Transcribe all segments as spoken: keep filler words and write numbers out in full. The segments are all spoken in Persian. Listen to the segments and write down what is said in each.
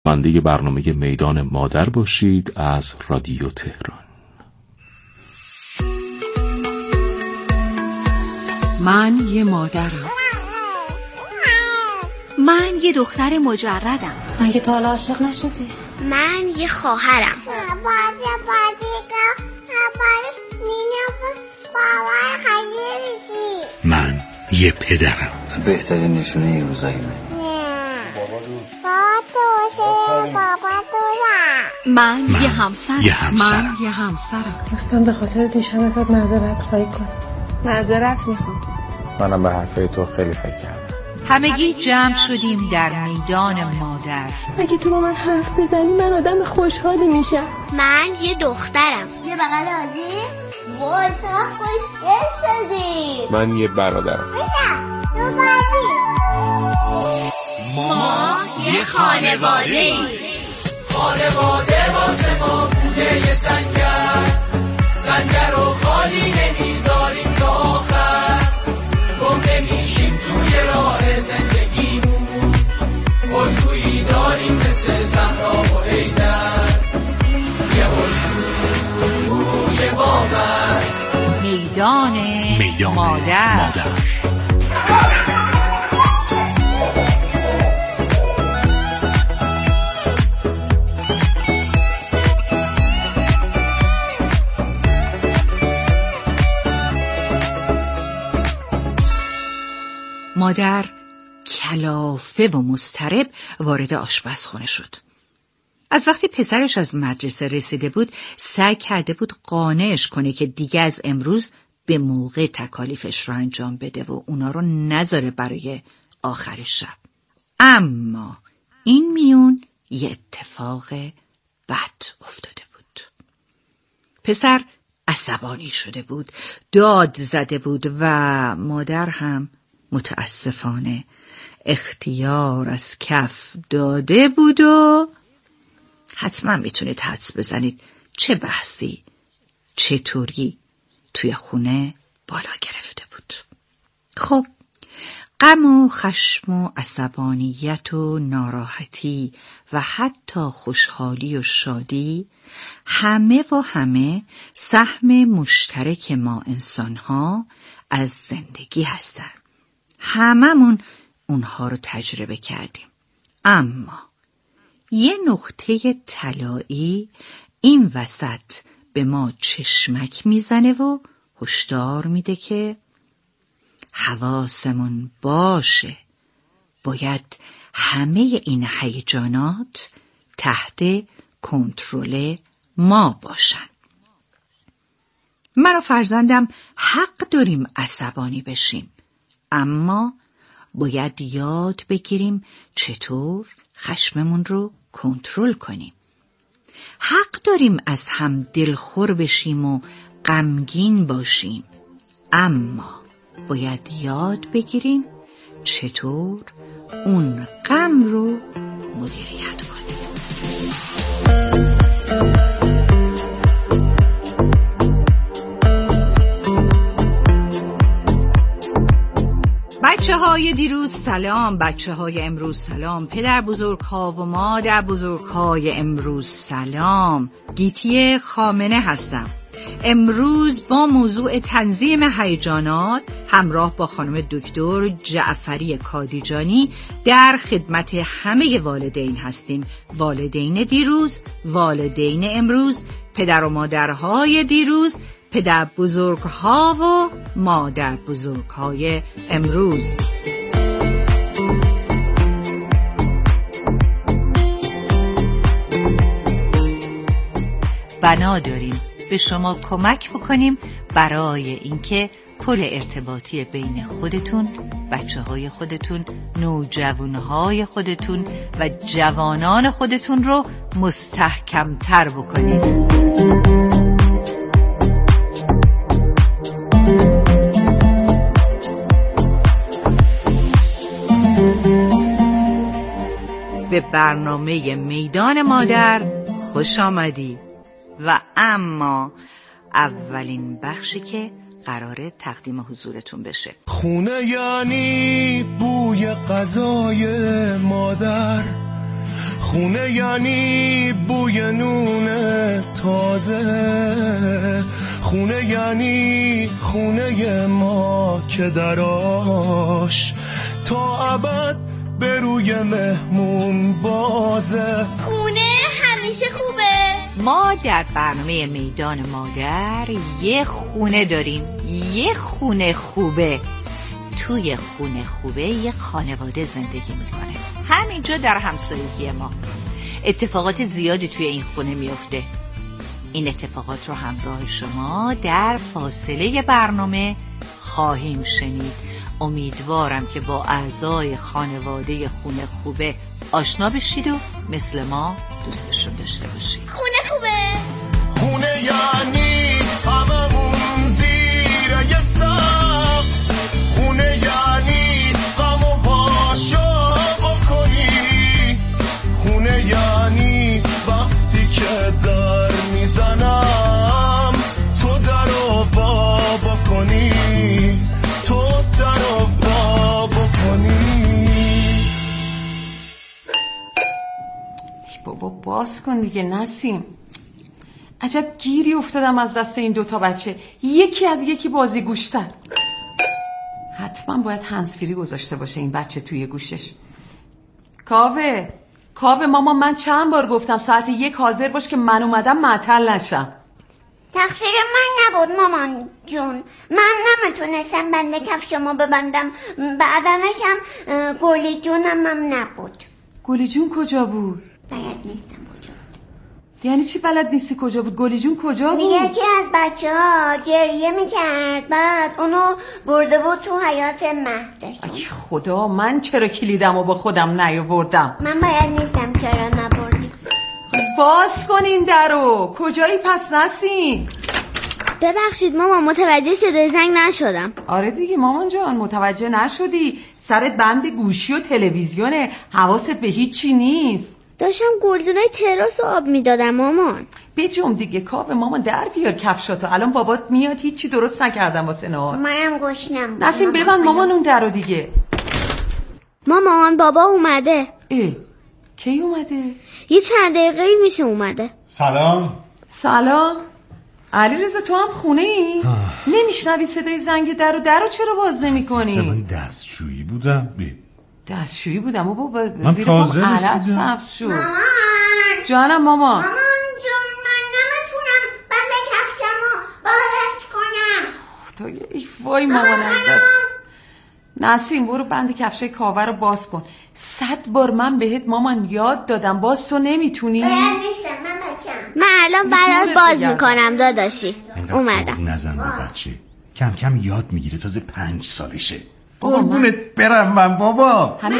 شنونده برنامه میدان مادر باشید از رادیو تهران. من یه مادرم. من یه دختر مجردم. من که تا حالا عاشق نشدی. من یه خواهرم. بازی بازی کن بابا مینم بابا خیلی. من یه پدرم. بهترین نشونه این روزایی من. بابا دوشه بابا دوشه. من یه همسرم. یه همسرم. من یه همسرم. اصلا به خاطر دیشب ازت معذرت خواهی کنم. معذرت میخوام. منم به حرفای تو خیلی فکر کردم. همگی جمع شدیم در میدان مادر. اگه تو با من حرف بزنی من آدم خوشحالی میشم. من یه دخترم. یه بغل آزی وای تا خوشگل شدی. من یه برادرم. بشم تو بازی. ما یه خانواده ایم. خانواده واسه ما بوده یه سنگر، سنگر رو خالی نمیذاریم تا آخر، گم نمیشیم توی راه زندگیمون، الگویی داریم مثل زهرا و حیدر، یه الگوی بامن. میدان, میدان مادر, مادر. مادر کلافه و مضطرب وارد آشپزخانه شد. از وقتی پسرش از مدرسه رسیده بود سعی کرده بود قانعش کنه که دیگه از امروز به موقع تکالیفش رو انجام بده و اونا رو نذاره برای آخر شب. اما این میون یه اتفاق بد افتاده بود. پسر عصبانی شده بود، داد زده بود و مادر هم متاسفانه اختیار از کف داده بود و حتما میتونید حدس بزنید چه بحثی چطوری توی خونه بالا گرفته بود. خب غم و خشم و عصبانیت و ناراحتی و حتی خوشحالی و شادی همه و همه سهم مشترک ما انسان‌ها از زندگی هستند. هممون اونها رو تجربه کردیم. اما یه نقطه طلایی این وسط به ما چشمک میزنه و هشدار میده که حواسمون باشه. باید همه این هیجانات تحت کنترل ما باشن. من و فرزندم حق داریم عصبانی بشیم، اما باید یاد بگیریم چطور خشممون رو کنترل کنیم. حق داریم از هم دلخور بشیم و غمگین باشیم، اما باید یاد بگیریم چطور اون غم رو مدیریت کنیم. بچه های دیروز سلام، بچه های امروز سلام، پدر بزرگ ها و مادر بزرگ های امروز سلام. گیتی خامنه هستم. امروز با موضوع تنظیم هیجانات همراه با خانم دکتر جعفری کادیجانی در خدمت همه والدین هستیم. والدین دیروز، والدین امروز، پدر و مادرهای دیروز، پدر بزرگ‌ها و مادر بزرگ‌های امروز. بنا داریم به شما کمک بکنیم برای اینکه پل ارتباطی بین خودتون، بچه‌های خودتون، نوجوان‌های خودتون و جوانان خودتون رو مستحکم‌تر بکنید. به برنامه میدان مادر خوش آمدی. و اما اولین بخشی که قراره تقدیم حضورتون بشه. خونه یعنی بوی غذای مادر، خونه یعنی بوی نون تازه، خونه یعنی خونه ما که دراش تا ابد به روی مهمون بازه. خونه همیشه خوبه. ما در برنامه میدان مادر یه خونه داریم، یه خونه خوبه. توی خونه خوبه یه خانواده زندگی میکنه، همینجا در همسایگی ما. اتفاقات زیادی توی این خونه میفته. این اتفاقات رو همراه شما در فاصله برنامه خواهیم شنید. امیدوارم که با اعضای خانواده خونه خوبه آشنا بشید و مثل ما دوستشون داشته باشید. خونه خوبه. خونه یعنی هممون زیر یه سقف، خونه یعنی غم و پاشا بکنی، خونه یعنی وقتی که در میزنم تو درو با بکنی، تو درو با بکنی. بابا باز کن دیگه نسیم. عجب گیری افتادم از دست این دوتا بچه، یکی از یکی بازی گوشتر. حتما باید هنسفری گذاشته باشه این بچه توی گوشش. کاوه کاوه ماما، من چند بار گفتم ساعت یک حاضر باش که من اومدم معطل نشم. تقصیر من نبود مامان جون، من نمیتونستم بند کفشمو ببندم، بعدنش هم گلی جونم هم نبود. گلی جون کجا بود؟ بلد نیستم کجا بود. یعنی چی بلد نیستی کجا بود؟ گلی جون کجا بود؟ یکی از بچه ها گریه میکرد، بعد اونو برده بود تو حیات مهدشون. ای خدا، من چرا کلیدمو با خودم نیاوردم؟ من بلد نیستم چرا نبردی. باز کن این درو. کجایی پس نسیم؟ ببخشید مامان، متوجه صدای زنگ نشدم. آره دیگه مامان جان، متوجه نشدی. سرت بند گوشی و تلویزیونه، حواست به هیچی نیست. داشتم گلدونای تراس آب میدادم مامان. بجم دیگه کاوه مامان، در بیار کفشاتو، الان بابات میاد. هیچی درست نکردم واسه نهار. منم گشنم. نسیم ببند مامان اون درو دیگه. مامان بابا اومده. اه کی اومده؟ یه چند دقیقه میشه اومده. سلام. سلام. علی رضا تو هم خونه ای؟ نمیشنوی صدای زنگ درو؟ درو چرا باز نمی کنی؟ من دستشویی بودم. بی. دستشویی بودم و بابا من زیر پام تازه علف رسیدم. مامان جانم مامان. مامان جون من نمیتونم بند کفشمو بارش کنم. تو ای وای مامان ازت. نسیم برو بند کفشه کاوه رو باز کن. صد بار من بهت مامان یاد دادم، باز تو نمیتونی؟ بلد نیستم من بچم. من الان برات باز میکنم داداشی. اومدم. نزن به بچه، کم کم یاد میگیره، تازه پنج سالشه. قربونت برم من بابا. همه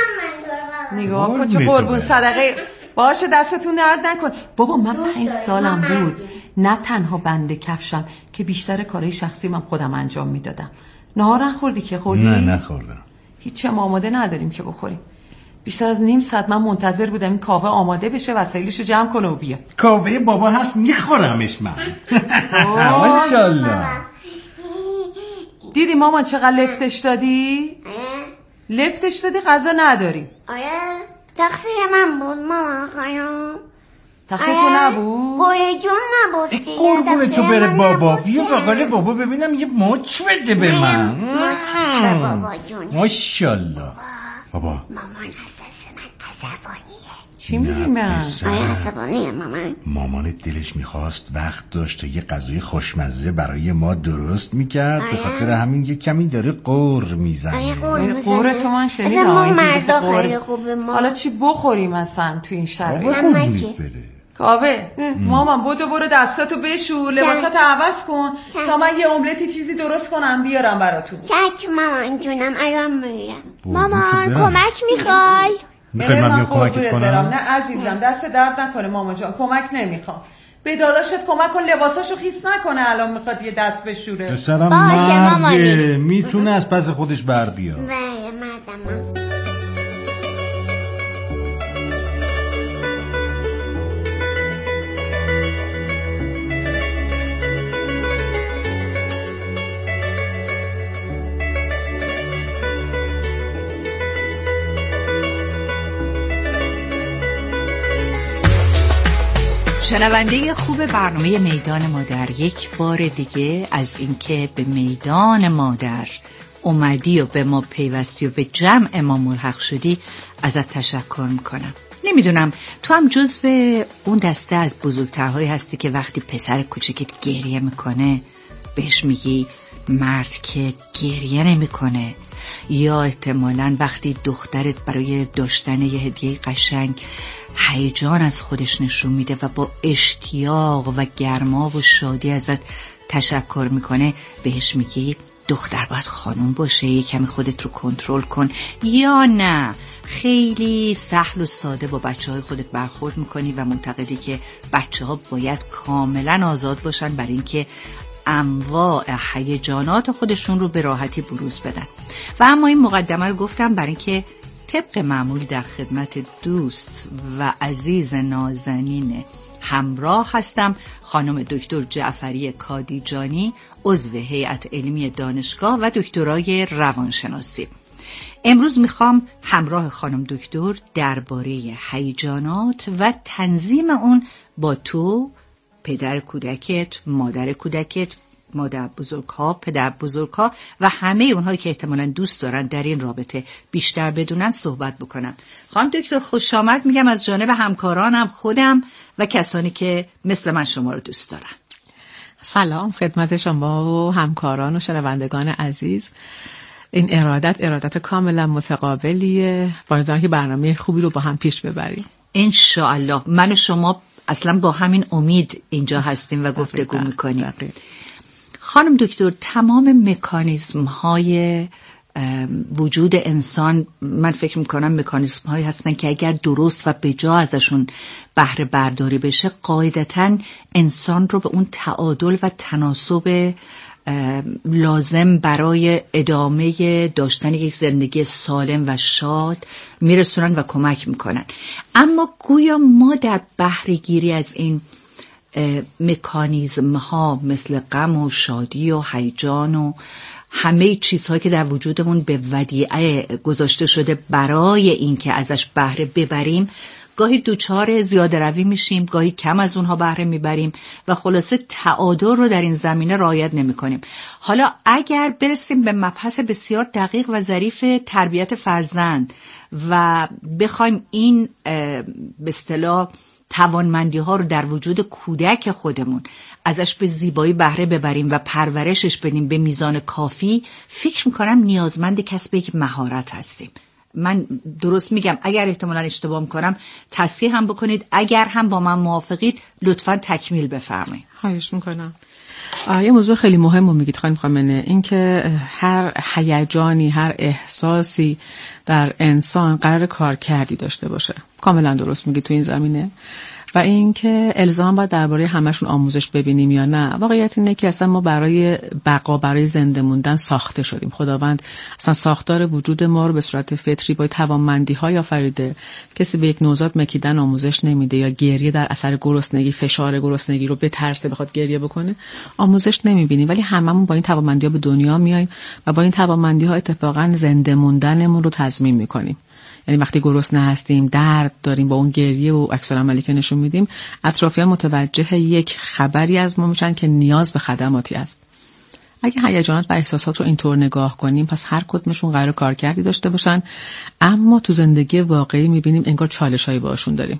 نگاه کن چه قربون صدقه. باشه دستتون درد نکن. بابا من پنج سالم بود نه تنها بند کفشم که بیشتر کارهای شخصی من خودم انجام میدادم. نهار نخوردی که؟ خوردی؟ نه نخوردم. هیچی هم آماده نداریم که بخوریم. بیشتر از نیم ساعت من منتظر بودم این کاوه آماده بشه، وسایلشو جمع کنه و بیاد. کاوه بابا هست میخورمش من. ماشاءالله. دیدی مامان چقدر لفتش دادی؟ لفتش دادی غذا نداری. آره تقصیر من بود مامان خانم. تقصیر تو نبود؟ گلی جون نبود دیگه. قربون تو بره بابا. بیا بغل بابا ببینم یه مچ بده به من. مچ به بابا جون. ماشاءالله. بابا مامان اساس من عصبانیه. چی میگی من؟ آیا عصبانیه مامان؟ مامانت دلش میخواست وقت داشت یه غذای خوشمزه برای ما درست میکرد، به خاطر همین یه کمی داره قور میزنه. قور تو من شنیدم. اصلا ما مردا خیلی خوبه. ما حالا چی بخوریم اصلا تو این شرایط؟ بابا قربونت بره. کاوه مامان بودو برو دستاتو بشور، لباساتو عوض کن تا من یه املتی چیزی درست کنم بیارم براتون. چچ مامان جونم الان میرم. مامان کمک میخوای؟ میخوای من بیام کمکت کنم؟ نه عزیزم دست درد نکنه مامان جان، کمک نمیخوام. به داداشت کمک کن لباساشو خیس نکنه، الان میخواد یه دست بشوره. پسرم باشه مامانی، میتونه از پس خودش بر بیاد. بله مردم. شنونده خوب برنامه میدان مادر، یک بار دیگه از اینکه به میدان مادر اومدی و به ما پیوستی و به جمع ما ملحق شدی ازت تشکر میکنم. نمیدونم تو هم جزو اون دسته از بزرگترهایی هستی که وقتی پسر کوچکت گریه میکنه بهش میگی مرد که گریه نمیکنه، یا احتمالاً وقتی دخترت برای داشتن یه هدیه قشنگ هیجان از خودش نشون میده و با اشتیاق و گرما و شادی ازت تشکر میکنه بهش میگی دختر باید خانوم باشه، یه کمی خودت رو کنترل کن، یا نه خیلی سهل و ساده با بچه های خودت برخورد میکنی و معتقدی که بچه ها باید کاملا آزاد باشن برای اینکه انواع هیجانات خودشون رو به راحتی بروز بدن. و اما این مقدمه رو گفتم برای اینکه طبق معمول در خدمت دوست و عزیز نازنین همراه هستم، خانم دکتر جعفری کادیجانی، عضو هیئت علمی دانشگاه و دکترای روانشناسی. امروز میخوام همراه خانم دکتر درباره هیجانات و تنظیم اون با تو، پدر کودکت، مادر کودکت، مادر بزرگها، پدر بزرگها و همه اونهایی که احتمالاً دوست دارن در این رابطه بیشتر بدونن صحبت بکنم. خانم دکتر خوش آمد میگم از جانب همکارانم، خودم و کسانی که مثل من شما رو دوست دارن. سلام خدمت شما و همکاران و شنوندگان عزیز. این ارادت ارادت کاملا متقابلیه، باید که برنامه خوبی رو با هم پیش ببریم انشاءالله. من و شما اصلا با همین امید اینجا هستیم و گفتگو میکنیم. خانم دکتر، تمام مکانیزم های وجود انسان، من فکر میکنم مکانیزم هایی هستن که اگر درست و بجا ازشون بهره برداری بشه قاعدتاً انسان رو به اون تعادل و تناسب لازم برای ادامه داشتن یک زندگی سالم و شاد میرسونن و کمک میکنن. اما گویا ما در بهره گیری از این مکانیزم ها مثل غم و شادی و هیجان و همه چیزهایی که در وجودمون به ودیعه گذاشته شده برای اینکه ازش بهره ببریم، گاهی دوچار زیاده روی میشیم، گاهی کم از اونها بهره میبریم و خلاصه تعادل رو در این زمینه رعایت نمیکنیم. حالا اگر برسیم به مبحث بسیار دقیق و ظریف تربیت فرزند و بخوایم این به اصطلاح توانمندی ها رو در وجود کودک خودمون ازش به زیبایی بهره ببریم و پرورشش بدیم به میزان کافی، فکر میکنم نیازمند کسب یک مهارت هستیم. من درست میگم؟ اگر احتمالاً اشتباه میکنم تصحیح هم بکنید، اگر هم با من موافقید لطفاً تکمیل بفرمایید. خواهش میکنم. یه موضوع خیلی مهم رو میگید خانم خامنه، این که هر هیجانی، هر احساسی در انسان قرار کار کردی داشته باشه. کاملا درست میگید تو این زمینه. و این که الزام باید درباره همشون آموزش ببینیم یا نه. واقعیت اینه که اصلا ما برای بقا، برای زنده موندن ساخته شدیم. خداوند اصلا ساختار وجود ما رو به صورت فطری با توانمندی های آفریده. کسی به یک نوزاد مکیدن آموزش نمیده یا گریه در اثر گرسنگی، فشار گرسنگی رو بترسه بخواد گریه بکنه، آموزش نمیبینیم. ولی هممون با این توانمندی ها به دنیا میایم و با این توانمندی ها اتفاقا زنده موندنمون رو تضمین میکنیم. یعنی وقتی گرسنه هستیم، درد داریم، با اون گریه و عکس العملی که نشون میدیم، اطرافیان متوجه یک خبری از ما میشن که نیاز به خدماتی است. اگه هیجانات و احساسات رو اینطور نگاه کنیم، پس هر کدومشون قرار کارکردی داشته باشن، اما تو زندگی واقعی میبینیم انگار چالشایی باشون داریم.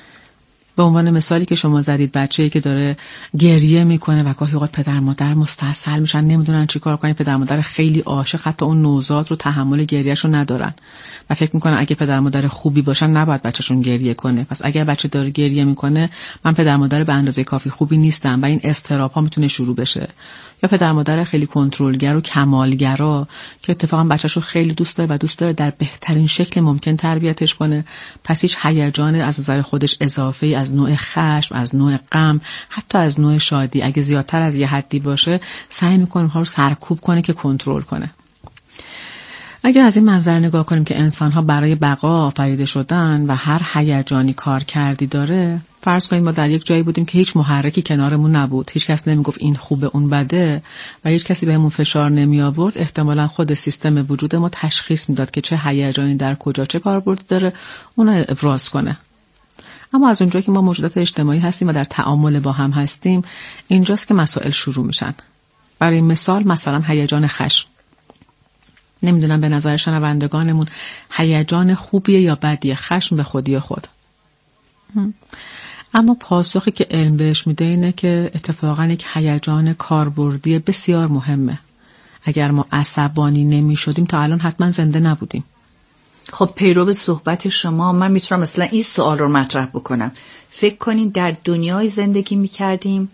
به عنوان مثالی که شما زدید، بچه‌ای که داره گریه میکنه و گاهی اوقات پدر مادر مستحصل میشن، نمیدونن چی کار کنن. پدر مادر خیلی عاشق حتی اون نوزاد رو تحمل گریه‌اش رو ندارن و فکر میکنن اگه پدر مادر خوبی باشن نباید بچه‌شون گریه کنه. پس اگر بچه داره گریه میکنه، من پدر مادر به اندازه کافی خوبی نیستم و این اضطراب‌ها میتونه شروع بشه. یا پدر مادر خیلی کنترلگر و کمالگرا که اتفاقا بچه‌شو خیلی دوست داره و دوست داره در بهترین شکل ممکن تربیتش کنه، پس هیچ هیجان از نظر خودش اضافه‌ای از نوع خشم، از نوع غم، حتی از نوع شادی اگه زیادتر از یه حدی باشه، سعی می‌کنه اونها رو سرکوب کنه که کنترل کنه. اگه از این منظر نگاه کنیم که انسان‌ها برای بقا آفریده شدن و هر هیجانی کار کردی داره، فرض کنید ما در یک جایی بودیم که هیچ محرکی کنارمون نبود، هیچ کس نمیگفت این خوبه اون بده و هیچ کسی بهمون فشار نمی آورد، احتمالاً خود سیستم وجود ما تشخیص میداد که چه هیجانی در کجا چه کاربردی داره، اون ابراز کنه. اما از اونجایی که ما موجودات اجتماعی هستیم و در تعامل با هم هستیم، اینجاست که مسائل شروع میشن. برای مثال مثلا هیجان خشم. نمیدونم به نظر شنوندگانمون هیجان خوبیه یا بدیه؟ خشم به خودی خود. اما پاسخی که علم بهش میده اینه که اتفاقا یک هیجان کاربردی بسیار مهمه. اگر ما عصبانی نمی شدیم تا الان حتما زنده نبودیم. خب پیرو به صحبت شما من میتونم مثلا این سوال رو مطرح بکنم. فکر کنین در دنیای زندگی میکردیم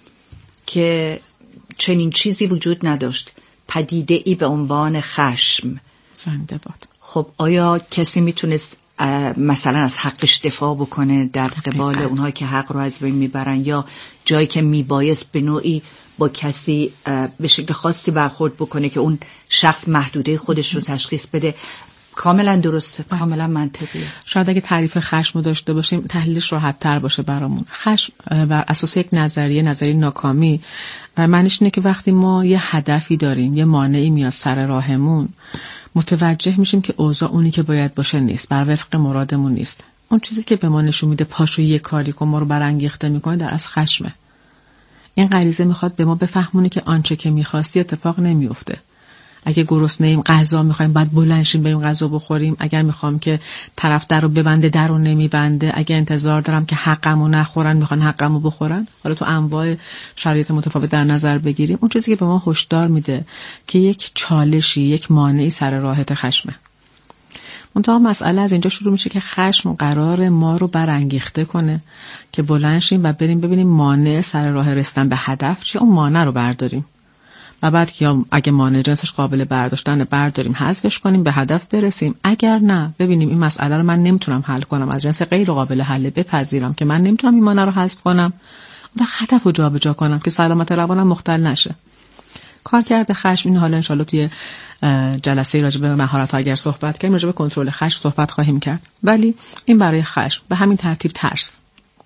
که چنین چیزی وجود نداشت، پدیده ای به عنوان خشم. زنده باد. خب آیا کسی میتونست مثلا از حقش دفاع بکنه در قبال اونهایی که حق رو از بین میبرن، یا جایی که میبایست به نوعی با کسی به شکل خاصی برخورد بکنه که اون شخص محدوده خودش رو تشخیص بده؟ کاملا درسته، کاملا منطقیه. شاید اگه تعریف خشم رو داشته باشیم تحلیلش راحت تر باشه برامون. خشم بر اساس یک نظریه نظریه ناکامی معنیش اینه که وقتی ما یه هدفی داریم، یه مانعی میاد سر راهمون، متوجه میشیم که اوضاع اونی که باید باشه نیست، بر وفق مرادمون نیست. اون چیزی که به ما نشون میده پاشو یه کاری کن، ما رو برانگیخته میکنه، در از خشمه. این غریزه میخواد به ما بفهمونه که آنچه که میخواستی اتفاق نمیفته. اگه گرسنه‌ایم غذا میخوایم بعد بلند شیم بریم غذا بخوریم. اگر میخوام که طرف در رو ببنده در رو نمیبنده. اگه انتظار دارم که حقمو نخورن میخوان حقمو بخورن. حالا تو انواع شرایط متفاوت در نظر بگیریم، اون چیزی که به ما هشدار میده که یک چالشی، یک مانعی سر راهت خشمه. منتها مسئله از اینجا شروع میشه که خشم قرار ما رو برانگیخته کنه که بلند شیم و بریم ببینیم مانع سر راه رسیدن به هدف چیه، اون مانع رو برداریم و بعد که اگه مانع جنسش قابل برداشتن برداریم، حذفش کنیم، به هدف برسیم. اگر نه ببینیم این مسئله رو من نمیتونم حل کنم، از جنس غیر قابل حل، بپذیرم که من نمیتونم این مانع رو حذف کنم و هدف رو جابجا کنم که سلامت روانم مختل نشه. کارکرد خشم این، حالا انشالله توی جلسه راجع به مهارت‌ها اگر صحبت کنیم راجع به کنترل خشم صحبت خواهیم کرد. ولی این برای خشم به همین ترتیب ترس.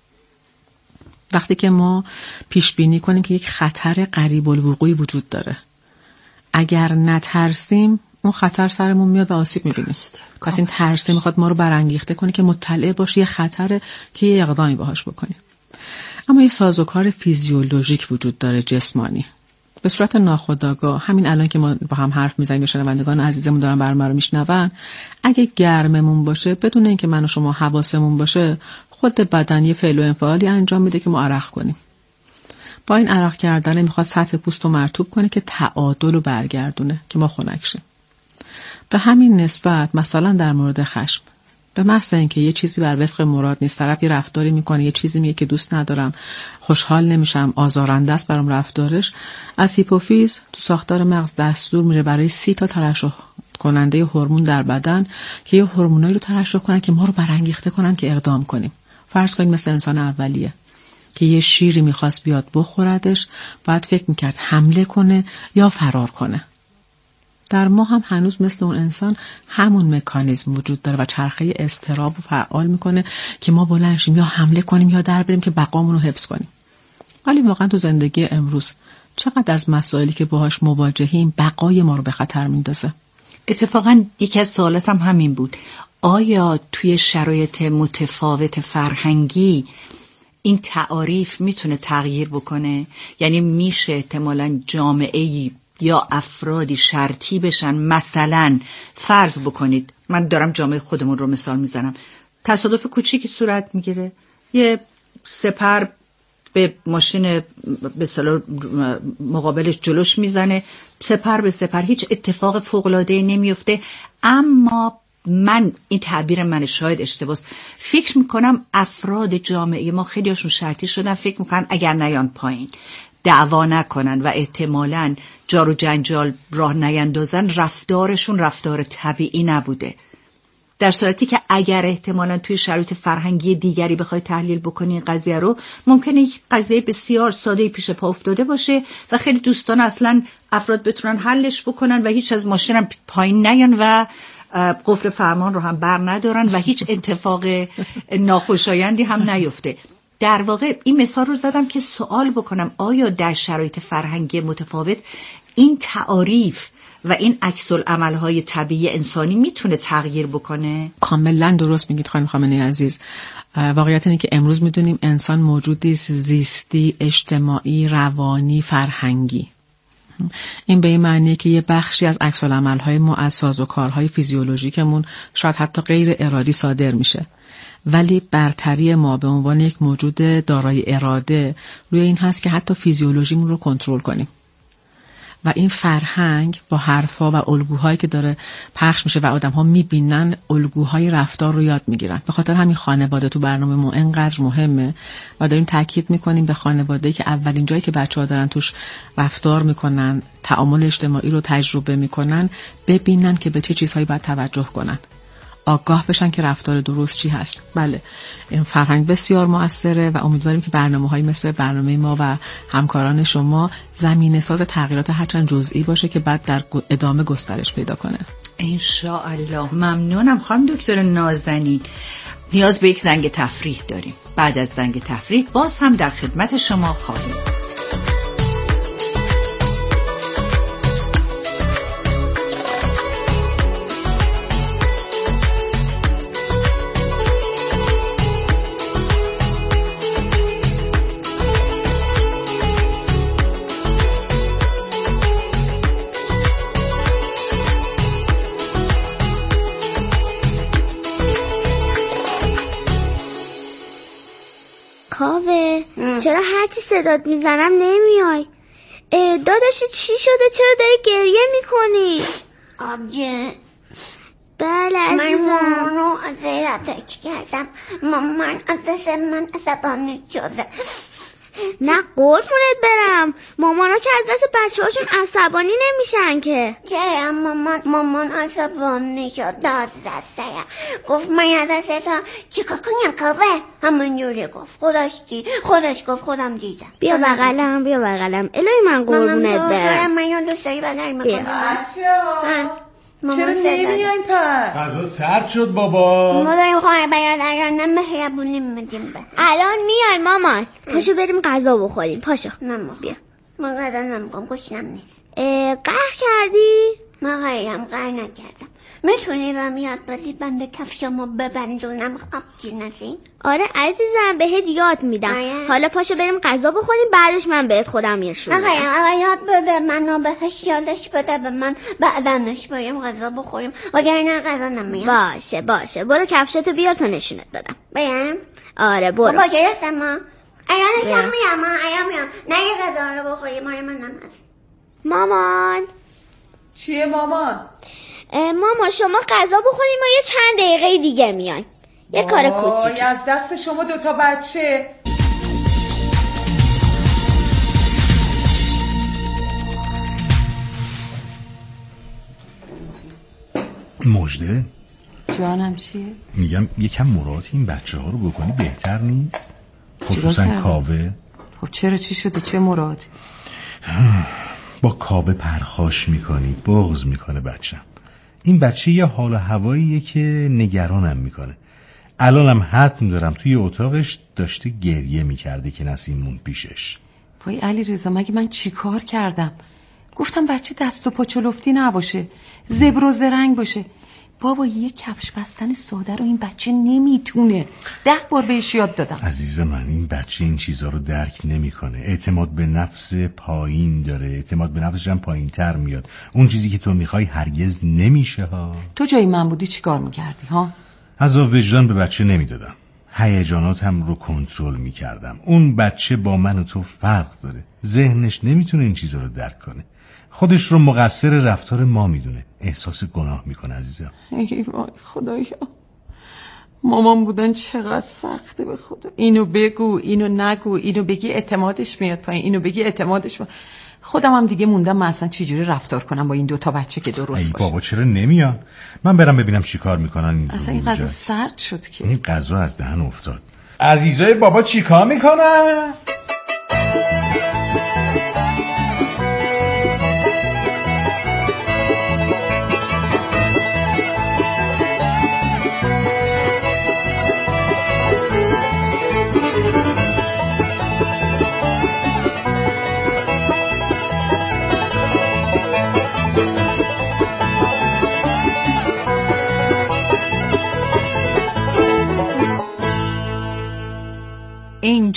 وقتی که ما پیش بینی کنیم که یک خطر قریب الوقوعی وجود داره، اگر نترسیم اون خطر سرمون میاد و آسیب می‌بینیم. پس این ترس میخواد ما رو برانگیخته کنه که مطلع باشی یه خطره که یه اقدامی باهاش بکنیم. اما یه سازوکار فیزیولوژیک وجود داره، جسمانی، به صورت ناخودآگاه. همین الان که ما با هم حرف میزنیم، شنوندگان عزیزمون دارن برنامه رو میشنون، اگه گرممون باشه بدون اینکه من و شما حواسمون باشه، خود بدن یه فعل و انفعالی انجام میده که ما عرق کنیم. با این عرق کردن میخواد سطح پوست رو مرطوب کنه که تعادل رو برگردونه که ما خنک شیم. به همین نسبت مثلا در مورد خشم، به محض اینکه یه چیزی بر وفق مراد نیست، طرف یه رفتاری میکنه، یه چیزی میگه که دوست ندارم، خوشحال نمیشم، آزارنده است برام رفتارش، از هیپوفیز تو ساختار مغز دستور میره برای سی تا ترشح کننده هورمون در بدن که یه هورمونایی رو ترشح کنن که ما رو برانگیخته کنن که اقدام کنیم. فرض کنید مثل انسان اولیه که یه شیری میخواست بیاد بخوردش، باید فکر میکرد حمله کنه یا فرار کنه. در ما هم هنوز مثل اون انسان همون مکانیزم وجود داره و چرخه اضطراب رو فعال میکنه که ما بلند شیم یا حمله کنیم یا در بریم که بقامون رو حفظ کنیم. ولی واقعا تو زندگی امروز چقدر از مسائلی که باهاش مواجهیم بقای ما رو به خطر میندازه؟ اتفاقا یکی از سوالاتم همین بود. آیا توی شرایط متفاوت فرهنگی این تعاریف میتونه تغییر بکنه؟ یعنی میشه احتمالاً جامعه‌ای یا افرادی شرطی بشن، مثلا فرض بکنید، من دارم جامعه خودمون رو مثال میزنم، تصادف کوچیکی صورت میگیره، یه سپر به ماشین به اصطلاح مقابلش جلوش میزنه، سپر به سپر، هیچ اتفاق فوق‌العاده‌ای نمیفته، اما من این تعبیر من شاید اشتباهه، فکر میکنم افراد جامعه ما خیلی هاشون شرطی شدن، فکر میکنن اگر نیان پایین، دعوا نکنن و احتمالاً جار و جنجال راه نیندازن، رفتارشون رفتار طبیعی نبوده. در صورتی که اگر احتمالاً توی شرایط فرهنگی دیگری بخوای تحلیل بکنی این قضیه رو، ممکنه یک قضیه بسیار ساده پیش پا افتاده باشه و خیلی دوستان اصلاً افراد بتونن حلش بکنن و هیچ از ماشینم پایین نیان و قفل فرمان رو هم بر ندارن و هیچ اتفاق ناخوشایندی هم نیفته. در واقع این مثال رو زدم که سوال بکنم آیا در شرایط فرهنگی متفاوت این تعاریف و این عکس العمل‌های طبیعی انسانی میتونه تغییر بکنه؟ کاملا درست میگید خانم خامنه‌ای عزیز. واقعیت اینه که امروز میدونیم انسان موجودی است زیستی، اجتماعی، روانی، فرهنگی. این به این معنیه که یه بخشی از عکس‌العمل‌های ما از سازوکارهای فیزیولوژیکمون شاید حتی غیر ارادی صادر میشه، ولی برتری ما به عنوان یک موجود دارای اراده روی این هست که حتی فیزیولوژیمون رو کنترل کنیم. و این فرهنگ با حرفا و الگوهایی که داره پخش میشه و آدم‌ها میبینن الگوهای رفتار رو یاد میگیرن. به خاطر همین خانواده تو برنامه ما انقدر مهمه و داریم تاکید میکنیم به خانواده‌ای که اولین جایی که بچه‌ها دارن توش رفتار میکنن، تعامل اجتماعی رو تجربه میکنن، ببینن که به چه چیزهایی باید توجه کنن، آگاه بشن که رفتار درست چی هست. بله، این فرهنگ بسیار مؤثره و امیدواریم که برنامه‌های مثل برنامه ما و همکاران شما زمینه ساز تغییرات هرچند جزئی باشه که بعد در ادامه گسترش پیدا کنه. ان شاء الله. ممنونم خانم دکتر نازنین. نیاز به یک زنگ تفریح داریم. بعد از زنگ تفریح باز هم در خدمت شما خواهیم. کاوه چرا هرچی صدات میزنم نمیای؟ داداشی چی شده؟ چرا داری گریه میکنی؟ آبجه بله عزیزم. من مامانو از ایرتک کردم. مامان از دست من عصبانی شده. نه قربونت برم، مامانا که از دست بچه هاشون عصبانی نمیشن که. چرا مامان مامان عصبانی شد، داد زد سرم، گفت من از دست تا چیکار کنم کاوه؟ همون جوری گفت. خودش دید، خودش گفت خودم دیدم. بیا بغلم بیا بغلم الهی من قربونت برم. من یاد دوست داری بدر میکنم. بچه‌ها چرا نمیاین پس؟ غذا سرد شد بابا. ما داریم خواهر برادران مهربونی میدیم به. الان میای مامان. پاشو بریم غذا بخوریم. پاشو. نه بیا. من غذا نمیکنم، گوشتم نیست. قهر کردی؟ من غیرم قهر نکردم. میتونی بهم یاد بدی بنده کفشمو ببندونم آبجی نسیم؟ آره عزیزم بهت یاد میدم. آره. حالا پاشو بریم غذا بخوریم، بعدش من بهت خودم یشون میدم. آقا اول یاد بده منو، بهش یادش بده به من، بعدنش بریم غذا بخوریم، وگرنه غذا نمیام. باشه باشه برو کفشتو بیار تا نشونت بدم. بیام؟ آره برو. بابا جرسم ما ایرانش هم میام ها ایران میام. نه یه غذا رو بخوریم. آره من نمید. مامان چیه مامان؟ ماما شما غذا بخوریم، ما یه چند دقیقه دیگه میایم. یه کار کوچیک. از دست شما دوتا بچه. مژده جانم چیه؟ میگم یکم مراعات این بچه ها رو بکنی بهتر نیست؟ خصوصا کاوه. خب چرا چی شده؟ چه مراعاتی؟ با کاوه پرخاش میکنی، بغض میکنه بچم. این بچه یه حال و هواییه که نگرانم میکنه. الانم حتم دارم توی اتاقش داشته گریه میکرده که نسیمون پیشش. وای علی رضا مگه من چی کار کردم؟ گفتم بچه دست و پا چلفتی نباشه، زبر و زرنگ باشه. بابا یه کفش بستن ساده رو این بچه نمیتونه. ده بار بهش یاد دادم. عزیز من این بچه این چیزا رو درک نمیکنه. اعتماد به نفس پایین داره، اعتماد به نفسش هم پایین تر میاد. اون چیزی که تو میخوای هرگز نمیشه ها. تو جای من بودی چی کار میکردی ها؟ عذاب وجدان به بچه نمیدادم، هیجاناتم رو کنترل میکردم. اون بچه با من و تو فرق داره، ذهنش نمیتونه این چیزا رو درک کنه. خودش رو مقصر رفتار ما میدونه، احساس گناه میکنه. عزیزم ای وای خدایا، مامان بودن چقدر سخته به خدا. اینو بگو اینو نگو، اینو بگی اعتمادش میاد پایین، اینو بگی اعتمادش میاد. خودم هم دیگه موندم من اصلا چی جوری رفتار کنم با این دوتا بچه که درست ای باشه. بابا چرا نمیان؟ من برم ببینم چی کار میکنن. این اصلا این غذا سرد شد که. این غذا از دهن افتاد. عزیزای بابا چی کار میکنن؟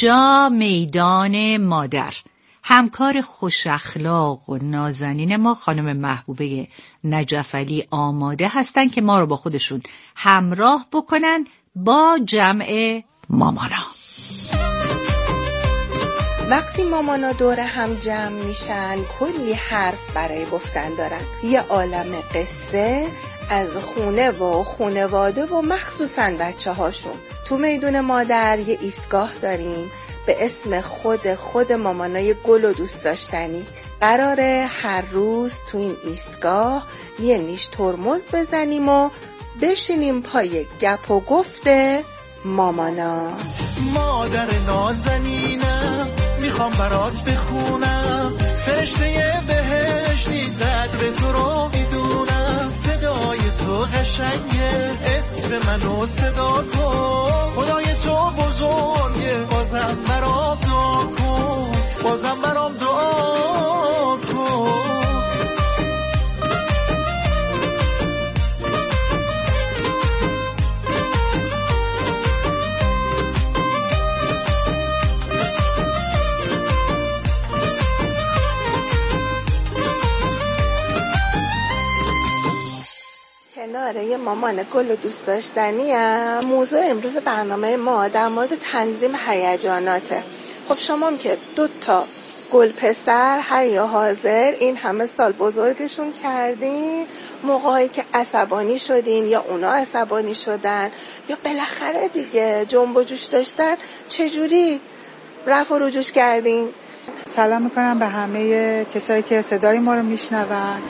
اینجا میدان مادر. همکار خوش اخلاق و نازنین ما خانم محبوبه نجفعلی آماده هستن که ما رو با خودشون همراه بکنن با جمع مامانا. وقتی مامانا دور هم جمع میشن کلی حرف برای گفتن دارن، یه عالم قصه از خونه و خونواده و مخصوصا بچه هاشون. تو میدون مادر یه ایستگاه داریم به اسم خود خود مامانای گل و دوست داشتنی. قراره هر روز تو این ایستگاه یه نیش ترمز بزنیم و بشینیم پای گپ و گفت مامانا. مادر نازنینم میخوام برات بخونم، فرشته بهشتی قدر تو رو میدونم، صدای تو قشنگه اسم منو صدا کن، خدای تو بزرگه بازم برام دعا کن، بازم برام دعا کن. کنار یه مامان گل و دوست داشتنی هم موضوع امروز برنامه ما در مورد تنظیم هیجاناته. خب شما که دو تا گل پسر حی و حاضر این همه سال بزرگشون کردین، موقعی که عصبانی شدین یا اونا عصبانی شدن یا بالاخره دیگه جنب و جوش داشتن، چجوری رفع و رجوع کردین؟ سلام میکنم به همه کسایی که صدای ما رو میشنون.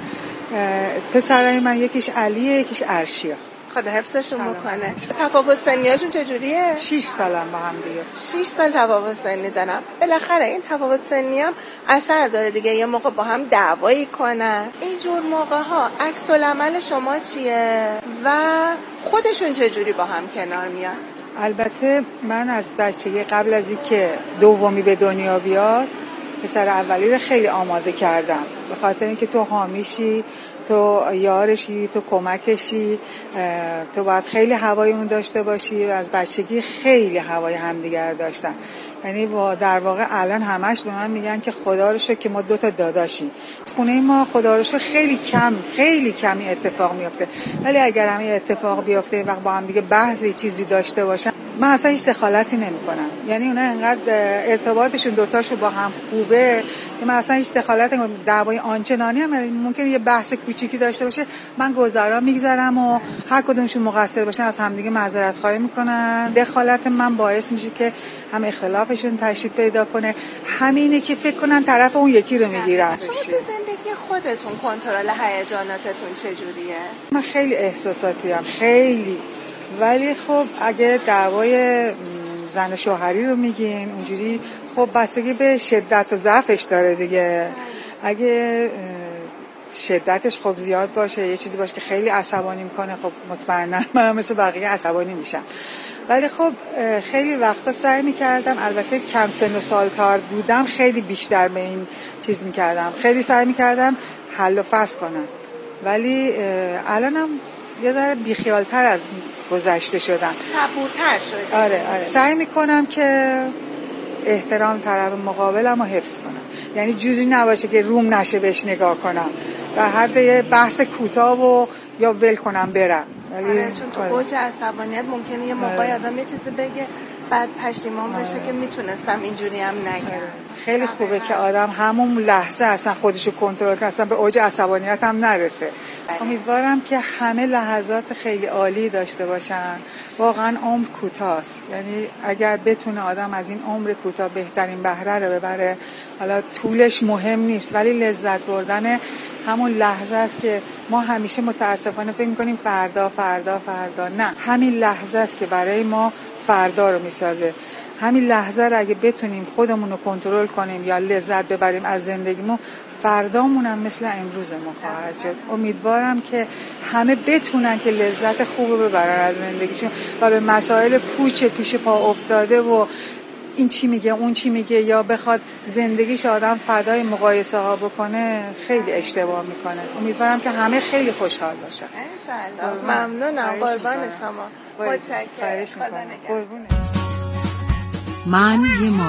پسرای من یکیش علیه یکیش عرشیه، خدا حفظشون بکنه. تفاوت سنیاشون چجوریه؟ شیش سالن با هم دیگه. شیش سال تفاوت سنی دارم. بالاخره این تفاوت سنی هم اثر داره دیگه، یه موقع با هم دعوایی کنن. اینجور موقع ها عکس العمل شما چیه و خودشون چجوری با هم کنار میان؟ البته من از بچگی قبل از اینکه دومی به دنیا بیاد پسر اولی رو خیلی آماده کردم، به خاطر اینکه تو حامیشی، تو یارشی، تو کمکشی، تو باید خیلی هوای اون داشته باشی و از بچگی خیلی هوای همدیگر داشتن. یعنی در واقع الان همش به من میگن که خدا رو شکر که ما دو تا داداشیم. خونه ما خدا رو شکر خیلی کم خیلی کمی اتفاق میفته، ولی اگر هم اتفاق بیفته وقت با هم دیگه بحثی چیزی داشته باشن من اصلا هیچ دخالتی نمی‌کنم. یعنی اونا انقدر ارتباطشون دوتاشون با هم خوبه که من اصلا هیچ دخالتی نمی‌کنم. دعوای آنچنانی هم ممکنه یه بحث کوچیکی داشته باشه، من گذرا میگذرم و هر کدومشون مقصر باشن از همدیگه معذرت خواهی میکنن. دخالت من باعث میشه که هم اختلافشون تشدید پیدا کنه، همینه که فکر کنن طرف اون یکی رو میگیرن. شما تو زندگی خودتون کنترل هیجاناتتون چجوریه؟ من خیلی احساساتیم، خیلی. ولی خب اگه دعوای زن و شوهری رو میگین اونجوری، خب بستگی به شدت و ضعفش داره دیگه. اگه شدتش خب زیاد باشه، یه چیزی باشه که خیلی عصبانی میکنه، خب مطمئنا منم مثل بقیه عصبانی میشم. ولی خب خیلی وقتا سعی میکردم، البته کم سن و سالتر بودم خیلی بیشتر به این چیز میکردم، خیلی سعی میکردم حل و فصل کنم. ولی الانم یه ذره بیخیالتر از گذشته شدم، صبورتر شدم. آره آره سعی میکنم که احترام طرف مقابلم رو حفظ کنم، یعنی جوری نباشه که روم نشه بهش نگاه کنم و هر یه بحث کوتاه و یا ول کنم برم. ولی آره چون تو اوج عصبانیت ممکنه یه موقعی آدم یه چیزی بگه بعد پشیمان بشه که میتونستم اینجوری هم نگم. خیلی خوبه که آدم همون لحظه اصلا خودشو کنترل کنه، اصلا به اوج عصبانیت هم نرسه. امیدوارم که همه لحظات خیلی عالی داشته باشن. واقعا عمر کوتاست، یعنی اگر بتونه آدم از این عمر کوتاه بهترین بهره رو ببره، حالا طولش مهم نیست ولی لذت بردن همون لحظه است که ما همیشه متاسفانه فکر می‌کنیم فردا فردا فردا. نه، همین لحظه است که برای ما فردا رو میسازه. همین لحظه رو اگه بتونیم خودمون رو کنترل کنیم یا لذت ببریم از زندگیمون، فردامون هم مثل امروزمون خواهد شد. امیدوارم که همه بتونن که لذت خوب رو ببرن از زندگیشون و به مسائل پوچ پیش پا افتاده و این چی میگه اون چی میگه یا بخواد زندگیش آدم فدای مقایسه ها بکنه خیلی اشتباه میکنه. امیدوارم که همه خیلی خوشحال باشن. انشالله. ممنونم، قربان شما. متشکرم. من یه